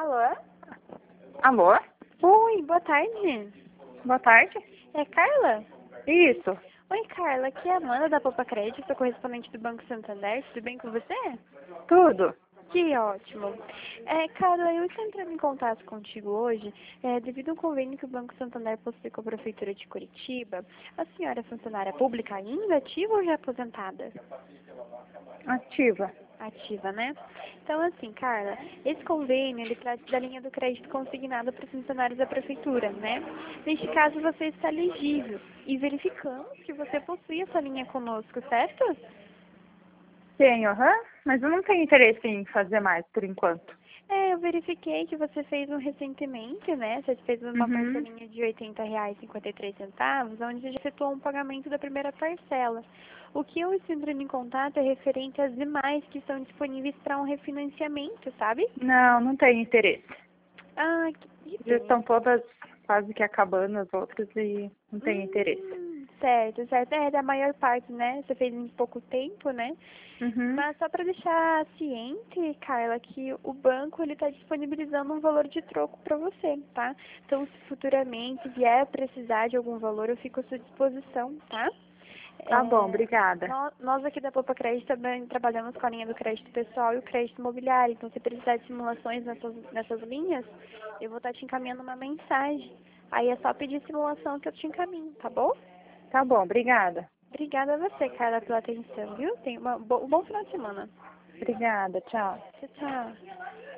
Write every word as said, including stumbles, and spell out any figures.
Alô? Alô? Oi, boa tarde. Boa tarde. É Carla? Isso. Oi, Carla. Aqui é a Amanda da Poupa Crédito, sou correspondente do Banco Santander. Tudo bem com você? Tudo. Que ótimo. É, Carla, eu estou entrando em contato contigo hoje é, devido ao convênio que o Banco Santander possui com a Prefeitura de Curitiba. A senhora é funcionária pública ainda, ativa ou já aposentada? Ativa. Ativa, né? Então, assim, Carla, esse convênio, ele trata da linha do crédito consignado para os funcionários da prefeitura, né? Neste caso, você está elegível e verificamos que você possui essa linha conosco, certo? Tenho, aham. Mas eu não tenho interesse em fazer mais, por enquanto. É, eu verifiquei que você fez um recentemente, né? Você fez uma Uhum. parcelinha de oitenta reais e cinquenta e três centavos, onde você já efetuou um pagamento da primeira parcela. O que eu estou entrando em contato é referente às demais que estão disponíveis para um refinanciamento, sabe? Não, não tenho interesse. Ah, que Já pena. estão todas quase que acabando as outras e não tenho interesse. Hum, certo, certo. É, da maior parte, né? Você fez em pouco tempo, né? Uhum. Mas só para deixar ciente, Carla, que o banco ele está disponibilizando um valor de troco para você, tá? Então, se futuramente vier precisar de algum valor, eu fico à sua disposição, tá? Tá bom, É, obrigada. nó- nós aqui da Poupa Crédito também trabalhamos com a linha do crédito pessoal e o crédito imobiliário. Então, se precisar de simulações nessas, nessas linhas, eu vou estar te encaminhando uma mensagem. Aí é só pedir simulação que eu te encaminho, tá bom? Tá bom, obrigada. Obrigada a você, Carla, pela atenção, viu? Tenha uma bo- um bom final de semana. Obrigada, tchau. Tchau, tchau.